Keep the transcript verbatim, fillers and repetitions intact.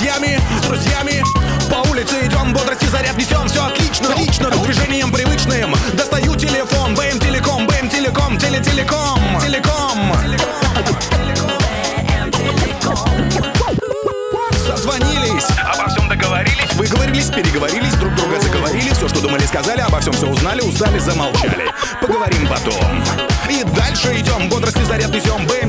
друзьями, с друзьями. По улице идем, бодрости заряд несем. Все отлично, отлично, движением привычным. Достаю телефон, БМ Телеком, БМ Телеком, теле-телеком, телеком. Созвонились, обо всем договорились, выговорились, переговорились, друг друга заговорили. Все, что думали, сказали, обо всем все узнали, устали, замолчали. Поговорим потом. И дальше идем, бодрости заряд несем.